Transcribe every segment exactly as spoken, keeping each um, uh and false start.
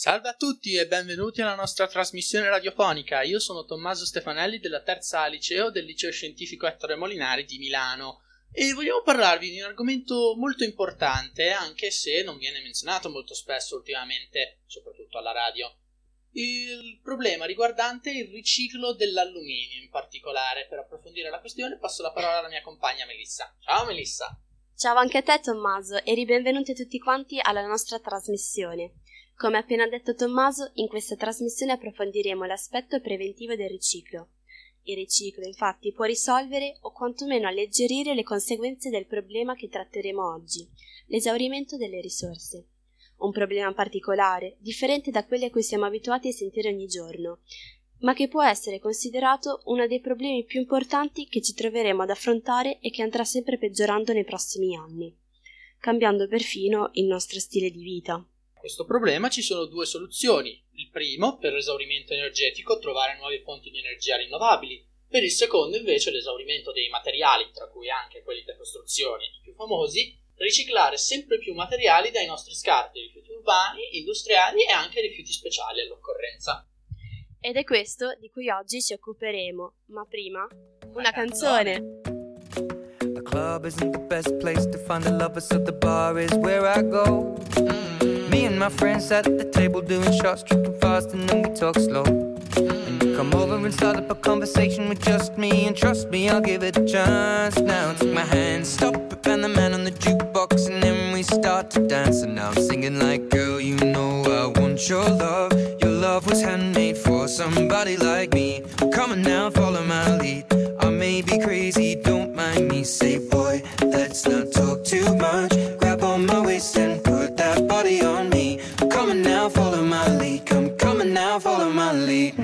Salve a tutti e benvenuti alla nostra trasmissione radiofonica. Io sono Tommaso Stefanelli della terza A liceo del Liceo Scientifico Ettore Molinari di Milano e vogliamo parlarvi di un argomento molto importante, anche se non viene menzionato molto spesso ultimamente, soprattutto alla radio. Il problema riguardante il riciclo dell'alluminio in particolare. Per approfondire la questione passo la parola alla mia compagna Melissa. Ciao Melissa! Ciao anche a te Tommaso e ribenvenuti tutti quanti alla nostra trasmissione. Come appena detto Tommaso, in questa trasmissione approfondiremo l'aspetto preventivo del riciclo. Il riciclo, infatti, può risolvere o quantomeno alleggerire le conseguenze del problema che tratteremo oggi, l'esaurimento delle risorse. Un problema particolare, differente da quelli a cui siamo abituati a sentire ogni giorno, ma che può essere considerato uno dei problemi più importanti che ci troveremo ad affrontare e che andrà sempre peggiorando nei prossimi anni, cambiando perfino il nostro stile di vita. A questo problema ci sono due soluzioni. Il primo, per l'esaurimento energetico, trovare nuove fonti di energia rinnovabili. Per il secondo, invece, l'esaurimento dei materiali, tra cui anche quelli da costruzione, i più famosi, riciclare sempre più materiali dai nostri scarti, rifiuti urbani, industriali e anche rifiuti speciali all'occorrenza. Ed è questo di cui oggi ci occuperemo, ma prima, una canzone. The club isn't the best place to find the lovers, so the bar is where I go. Mm-hmm. Me and my friends sat at the table doing shots, tripping fast, and then we talk slow. Mm-hmm. And you come over and start up a conversation with just me, and trust me, I'll give it a chance. Now take my hand, stop it, and the man on the jukebox, and then we start to dance. And now I'm singing like, girl, you know I want your love. Your love was handmade for somebody like me. Come on now, follow my lead. I may be crazy, don't mind me. Say, boy, let's not talk too much. Grab on my waist and put that body on me. Come on now, follow my lead. Come, come on now, follow my lead.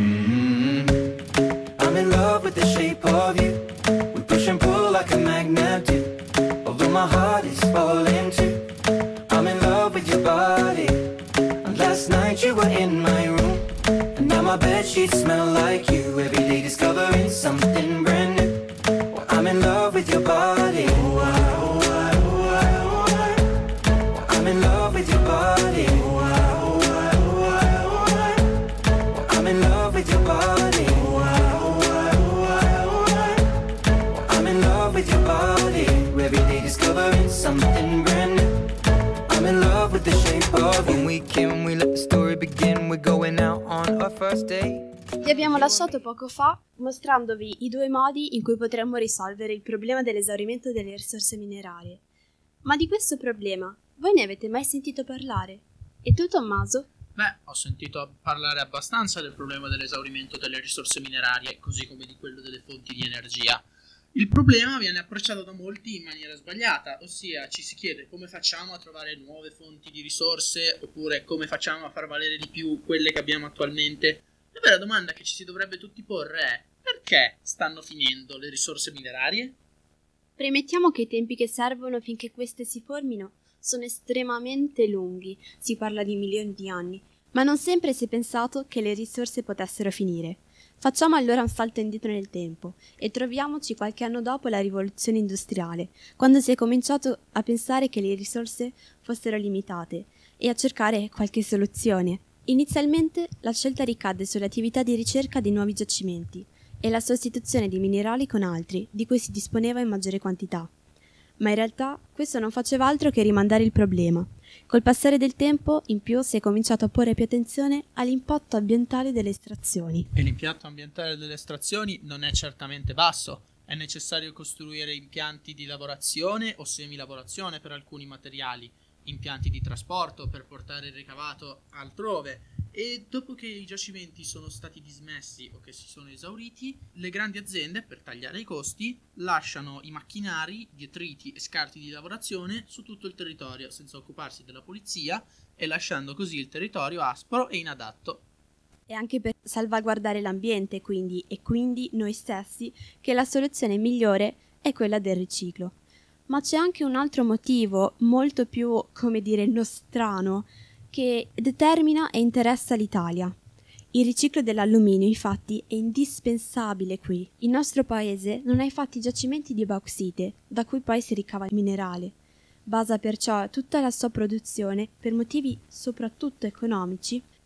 Mm-hmm. I'm in love with the shape of you. We push and pull like a magnet do. Although my heart is falling too. I'm in love with your body. And last night you were in my room. And now my bedsheets smell like you. Every day discovering something brand new. Well, I'm in love with your body. Oh, I, oh, I, oh, I, oh, I. Well, I'm in love with your body. Oh, I, oh, I, oh, I, oh, I. Well, I'm in love with your body. Oh, I, oh, I, oh, I, oh, I. Well, I'm in love with your body. Every day discovering something brand new. I'm in love with the shape of you. When we came, we let the story begin. We're going out on our first date. Vi abbiamo lasciato poco fa mostrandovi i due modi in cui potremmo risolvere il problema dell'esaurimento delle risorse minerarie. Ma di questo problema voi ne avete mai sentito parlare? E tu, Tommaso? Beh, ho sentito parlare abbastanza del problema dell'esaurimento delle risorse minerarie, così come di quello delle fonti di energia. Il problema viene approcciato da molti in maniera sbagliata, ossia ci si chiede come facciamo a trovare nuove fonti di risorse oppure come facciamo a far valere di più quelle che abbiamo attualmente. La vera domanda che ci si dovrebbe tutti porre è: perché stanno finendo le risorse minerarie? Premettiamo che i tempi che servono finché queste si formino sono estremamente lunghi, si parla di milioni di anni, ma non sempre si è pensato che le risorse potessero finire. Facciamo allora un salto indietro nel tempo e troviamoci qualche anno dopo la rivoluzione industriale, quando si è cominciato a pensare che le risorse fossero limitate e a cercare qualche soluzione. Inizialmente la scelta ricadde sulle attività di ricerca di nuovi giacimenti e la sostituzione di minerali con altri, di cui si disponeva in maggiore quantità. Ma in realtà questo non faceva altro che rimandare il problema. Col passare del tempo, in più, si è cominciato a porre più attenzione all'impatto ambientale delle estrazioni. E l'impatto ambientale delle estrazioni non è certamente basso. È necessario costruire impianti di lavorazione o semilavorazione per alcuni materiali, impianti di trasporto per portare il ricavato altrove, e dopo che i giacimenti sono stati dismessi o che si sono esauriti, le grandi aziende, per tagliare i costi, lasciano i macchinari, detriti e scarti di lavorazione su tutto il territorio senza occuparsi della pulizia e lasciando così il territorio aspro e inadatto. E anche per salvaguardare l'ambiente, quindi, e quindi noi stessi, che la soluzione migliore è quella del riciclo. Ma c'è anche un altro motivo, molto più, come dire, nostrano, che determina e interessa l'Italia. Il riciclo dell'alluminio, infatti, è indispensabile qui. Il nostro paese non ha infatti giacimenti di bauxite, da cui poi si ricava il minerale. Basa perciò tutta la sua produzione, per motivi soprattutto economici,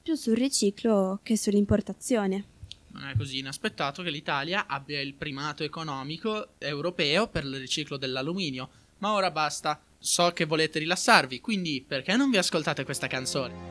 più sul riciclo che sull'importazione. Non è così inaspettato che l'Italia abbia il primato economico europeo per il riciclo dell'alluminio, ma ora basta, so che volete rilassarvi, quindi perché non vi ascoltate questa canzone?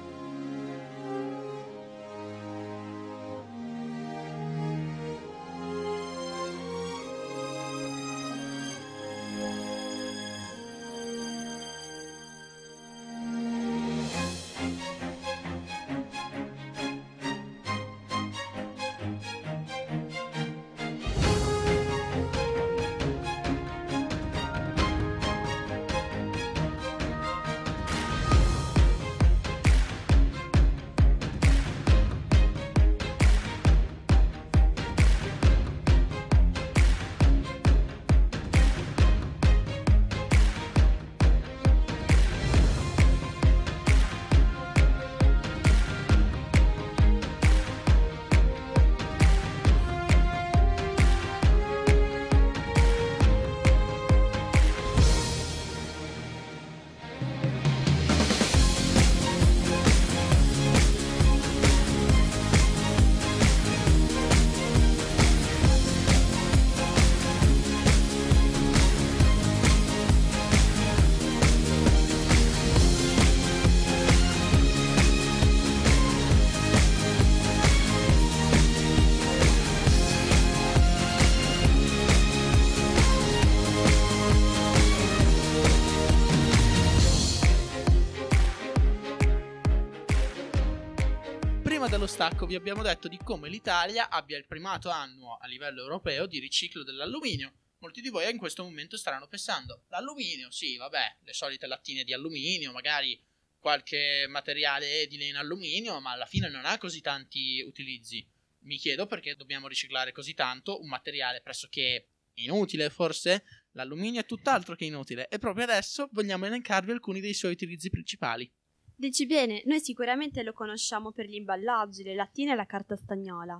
Dallo stacco vi abbiamo detto di come l'Italia abbia il primato annuo a livello europeo di riciclo dell'alluminio. Molti di voi in questo momento staranno pensando: l'alluminio, sì, vabbè, le solite lattine di alluminio, magari qualche materiale edile in alluminio, ma alla fine non ha così tanti utilizzi. Mi chiedo perché dobbiamo riciclare così tanto un materiale pressoché inutile, forse? L'alluminio è tutt'altro che inutile e proprio adesso vogliamo elencarvi alcuni dei suoi utilizzi principali. Dici bene, noi sicuramente lo conosciamo per gli imballaggi, le lattine e la carta stagnola,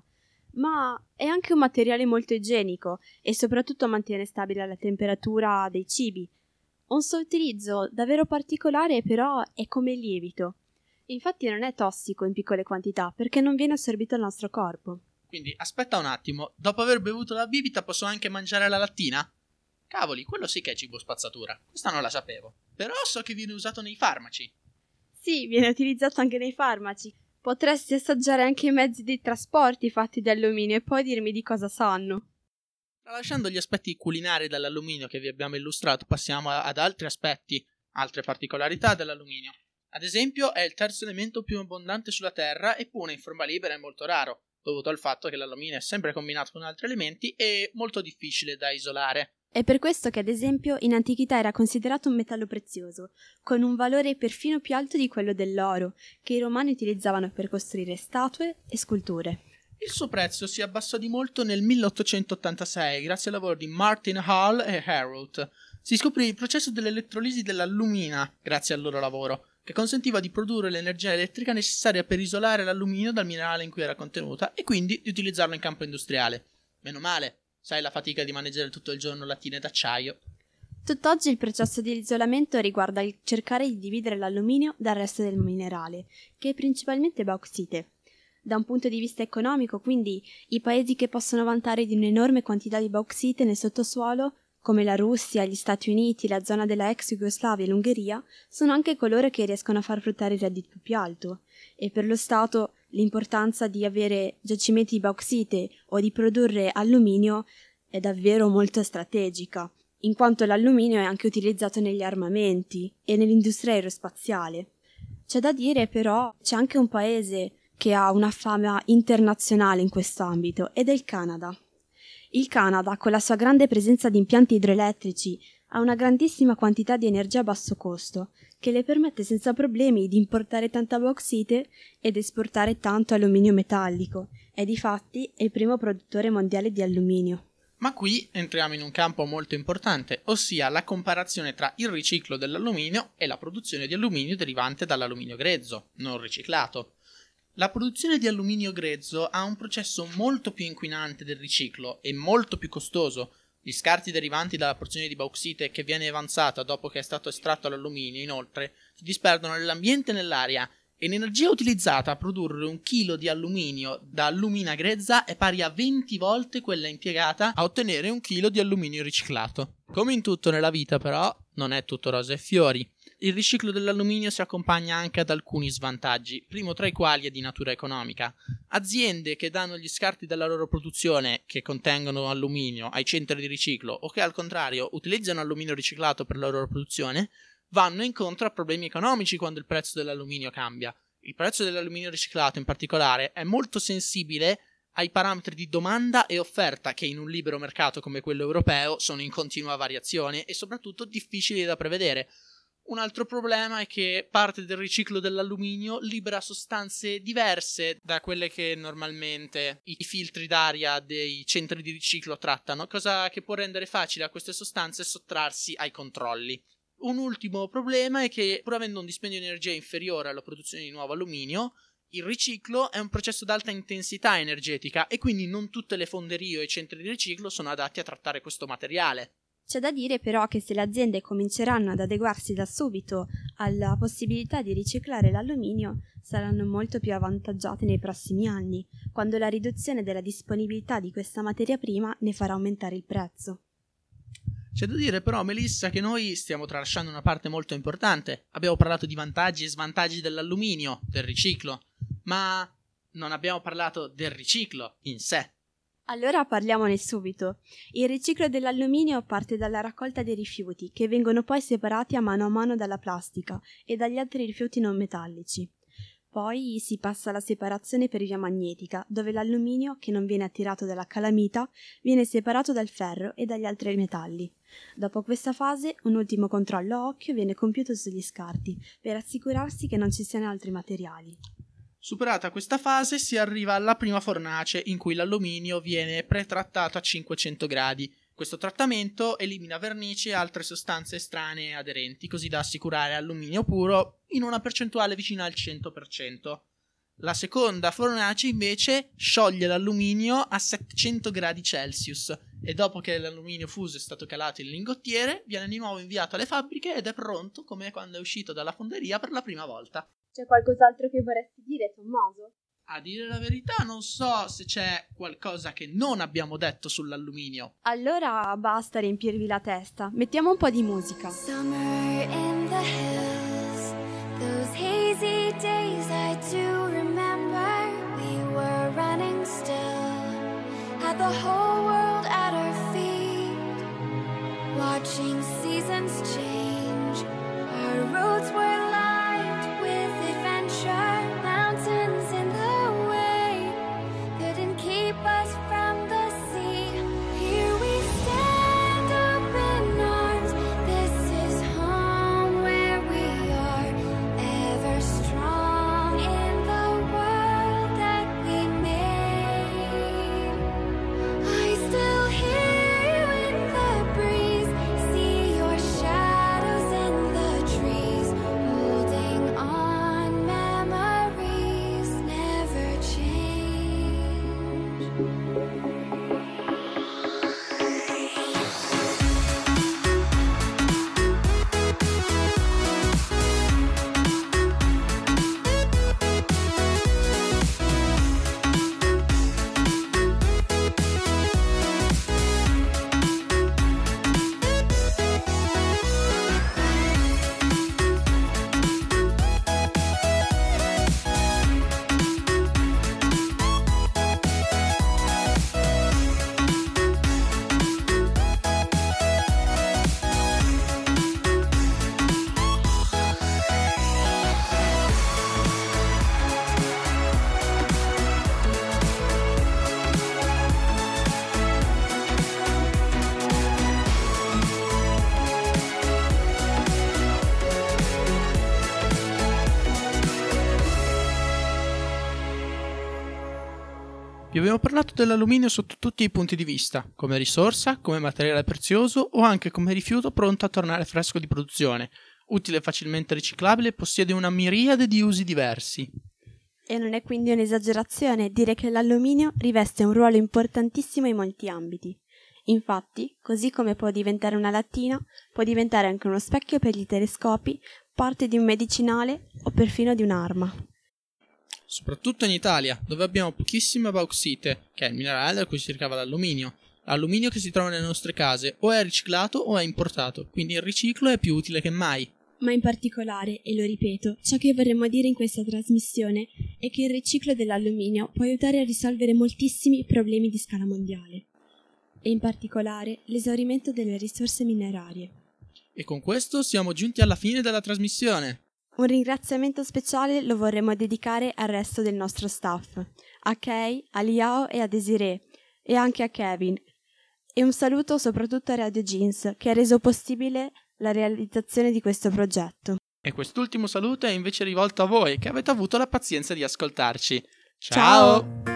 ma è anche un materiale molto igienico e soprattutto mantiene stabile la temperatura dei cibi. Un suo utilizzo davvero particolare però è come lievito. Infatti non è tossico in piccole quantità perché non viene assorbito dal nostro corpo. Quindi aspetta un attimo, dopo aver bevuto la bibita posso anche mangiare la lattina? Cavoli, quello sì che è cibo spazzatura, questa non la sapevo. Però so che viene usato nei farmaci. Sì, viene utilizzato anche nei farmaci. Potresti assaggiare anche i mezzi di trasporti fatti di alluminio e poi dirmi di cosa sanno. Tralasciando gli aspetti culinari dell'alluminio che vi abbiamo illustrato, passiamo ad altri aspetti, altre particolarità dell'alluminio. Ad esempio, è il terzo elemento più abbondante sulla Terra, eppure in forma libera è molto raro, dovuto al fatto che l'alluminio è sempre combinato con altri elementi e molto difficile da isolare. È per questo che, ad esempio, in antichità era considerato un metallo prezioso, con un valore perfino più alto di quello dell'oro, che i romani utilizzavano per costruire statue e sculture. Il suo prezzo si abbassò di molto nel milleottocentottantasei grazie al lavoro di Martin Hall e Heroult. Si scoprì il processo dell'elettrolisi dell'allumina grazie al loro lavoro, che consentiva di produrre l'energia elettrica necessaria per isolare l'alluminio dal minerale in cui era contenuta e quindi di utilizzarlo in campo industriale. Meno male. Sai la fatica di maneggiare tutto il giorno lattine d'acciaio. Tutt'oggi il processo di isolamento riguarda il cercare di dividere l'alluminio dal resto del minerale, che è principalmente bauxite. Da un punto di vista economico, quindi, i paesi che possono vantare di un'enorme quantità di bauxite nel sottosuolo, come la Russia, gli Stati Uniti, la zona della ex Jugoslavia e l'Ungheria, sono anche coloro che riescono a far fruttare il reddito più alto. E per lo Stato l'importanza di avere giacimenti di bauxite o di produrre alluminio è davvero molto strategica, in quanto l'alluminio è anche utilizzato negli armamenti e nell'industria aerospaziale. C'è da dire però c'è anche un paese che ha una fama internazionale in questo ambito ed è il Canada. Il Canada, con la sua grande presenza di impianti idroelettrici, ha una grandissima quantità di energia a basso costo, che le permette senza problemi di importare tanta bauxite ed esportare tanto alluminio metallico, e difatti è il primo produttore mondiale di alluminio. Ma qui entriamo in un campo molto importante, ossia la comparazione tra il riciclo dell'alluminio e la produzione di alluminio derivante dall'alluminio grezzo, non riciclato. La produzione di alluminio grezzo ha un processo molto più inquinante del riciclo e molto più costoso. Gli scarti derivanti dalla porzione di bauxite che viene avanzata dopo che è stato estratto l'alluminio, inoltre, si disperdono nell'ambiente e nell'aria e l'energia utilizzata a produrre un chilo di alluminio da allumina grezza è pari a venti volte quella impiegata a ottenere un chilo di alluminio riciclato. Come in tutto nella vita, però, non è tutto rose e fiori. Il riciclo dell'alluminio si accompagna anche ad alcuni svantaggi, primo tra i quali è di natura economica. Aziende che danno gli scarti della loro produzione, che contengono alluminio, ai centri di riciclo o che al contrario utilizzano alluminio riciclato per la loro produzione, vanno incontro a problemi economici quando il prezzo dell'alluminio cambia. Il prezzo dell'alluminio riciclato in particolare è molto sensibile ai parametri di domanda e offerta che in un libero mercato come quello europeo sono in continua variazione e soprattutto difficili da prevedere. Un altro problema è che parte del riciclo dell'alluminio libera sostanze diverse da quelle che normalmente i filtri d'aria dei centri di riciclo trattano, cosa che può rendere facile a queste sostanze sottrarsi ai controlli. Un ultimo problema è che, pur avendo un dispendio di energia inferiore alla produzione di nuovo alluminio, il riciclo è un processo ad alta intensità energetica e quindi non tutte le fonderie o i centri di riciclo sono adatti a trattare questo materiale. C'è da dire però che se le aziende cominceranno ad adeguarsi da subito alla possibilità di riciclare l'alluminio, saranno molto più avvantaggiate nei prossimi anni, quando la riduzione della disponibilità di questa materia prima ne farà aumentare il prezzo. C'è da dire però, Melissa, che noi stiamo tralasciando una parte molto importante. Abbiamo parlato di vantaggi e svantaggi dell'alluminio, del riciclo, ma non abbiamo parlato del riciclo in sé. Allora parliamone subito. Il riciclo dell'alluminio parte dalla raccolta dei rifiuti, che vengono poi separati a mano a mano dalla plastica e dagli altri rifiuti non metallici. Poi si passa alla separazione per via magnetica, dove l'alluminio, che non viene attirato dalla calamita, viene separato dal ferro e dagli altri metalli. Dopo questa fase, un ultimo controllo a occhio viene compiuto sugli scarti, per assicurarsi che non ci siano altri materiali. Superata questa fase si arriva alla prima fornace, in cui l'alluminio viene pretrattato a cinquecento gradi. Questo trattamento elimina vernici e altre sostanze estranee aderenti, così da assicurare alluminio puro in una percentuale vicina al cento per cento. La seconda fornace invece scioglie l'alluminio a settecento gradi Celsius e dopo che l'alluminio fuso è stato calato in lingottiere viene di nuovo inviato alle fabbriche ed è pronto come quando è uscito dalla fonderia per la prima volta. C'è qualcos'altro che vorresti dire, Tommaso? A dire la verità non so se c'è qualcosa che non abbiamo detto sull'alluminio. Allora basta riempirvi la testa, mettiamo un po' di musica. Summer in the hills, those hazy days I do remember. We were running still, had the whole world at our feet, watching seasons change, our roads were lined with adventure, mountains in the way couldn't keep us from the sea. Here we stand open arms, this is home where we are, ever strong in the world that we made. I still hear you in the breeze, see your shadows in the trees, holding on, memories never change. Vi abbiamo parlato dell'alluminio sotto tutti i punti di vista, come risorsa, come materiale prezioso o anche come rifiuto pronto a tornare fresco di produzione, utile e facilmente riciclabile e possiede una miriade di usi diversi. E non è quindi un'esagerazione dire che l'alluminio riveste un ruolo importantissimo in molti ambiti. Infatti, così come può diventare una lattina, può diventare anche uno specchio per gli telescopi, parte di un medicinale o perfino di un'arma. soprattutto in Italia, dove abbiamo pochissima bauxite, che è il minerale da cui si ricava l'alluminio. L'alluminio che si trova nelle nostre case o è riciclato o è importato, quindi il riciclo è più utile che mai. Ma in particolare, e lo ripeto, ciò che vorremmo dire in questa trasmissione è che il riciclo dell'alluminio può aiutare a risolvere moltissimi problemi di scala mondiale, e in particolare l'esaurimento delle risorse minerarie. E con questo siamo giunti alla fine della trasmissione. Un ringraziamento speciale lo vorremmo dedicare al resto del nostro staff, a Kay, a Liao e a Desiree, e anche a Kevin. E un saluto soprattutto a Radio Jeans, che ha reso possibile la realizzazione di questo progetto. E quest'ultimo saluto è invece rivolto a voi, che avete avuto la pazienza di ascoltarci. Ciao! Ciao!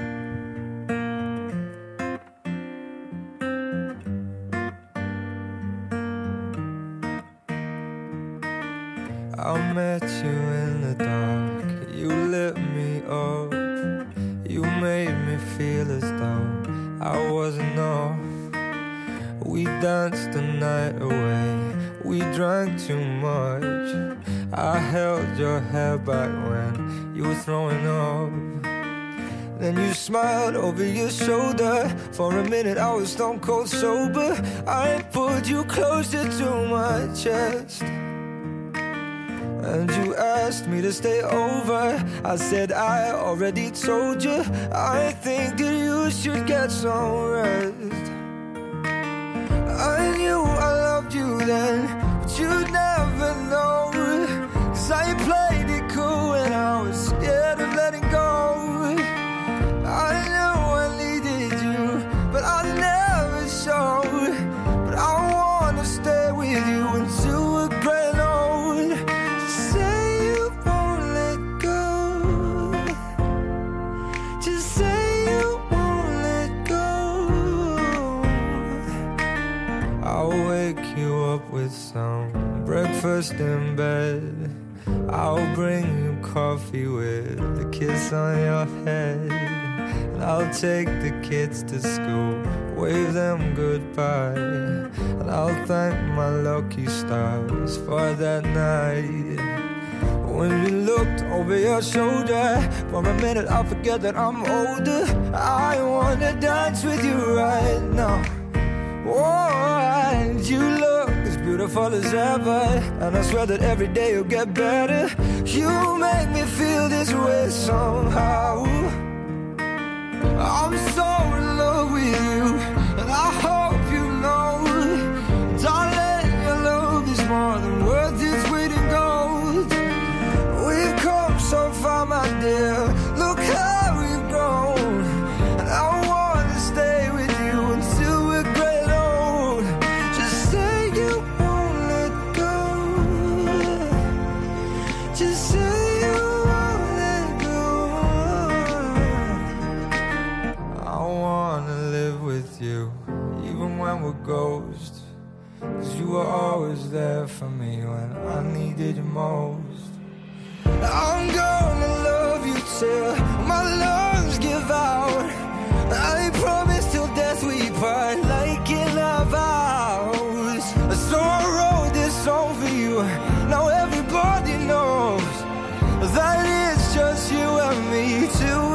I met you in the dark, you lit me up, you made me feel as though I wasn't off. We danced the night away, we drank too much. I held your hair back when you were throwing up. Then you smiled over your shoulder. For a minute I was stone cold sober. I pulled you closer to my chest, and you asked me to stay over. I said I already told you, I think that you should get some rest. I knew I loved you then, but you'd never know, 'cause I played it cool and I was scared of letting go. I knew I needed you, but I never showed. But I wanna stay with you until we're grown old. Just say you won't let go. Just say you won't let go. I'll wake you up with some breakfast in bed. I'll bring you coffee with a kiss on your head. And I'll take the kids to school, wave them goodbye. And I'll thank my lucky stars for that night. When you looked over your shoulder, for a minute I forget that I'm older. I wanna dance with you right now. Oh, and you look as beautiful as ever, and I swear that every day you'll get better. You make me feel this way somehow. I'm so in love with you, and I hope you know, darling, your love is more than worth its weight in gold. We've come so far, my dear, look how we've grown. And I wanna stay with you until we're great old. Just say you won't let go. Just say you won't let go. I wanna live with you, even when we're ghosts. 'Cause you were always there for me when I needed you most. I'm gonna love you till my lungs give out. I promise till death we part, like in our vows. So I wrote this song for you, now everybody knows that it's just you and me till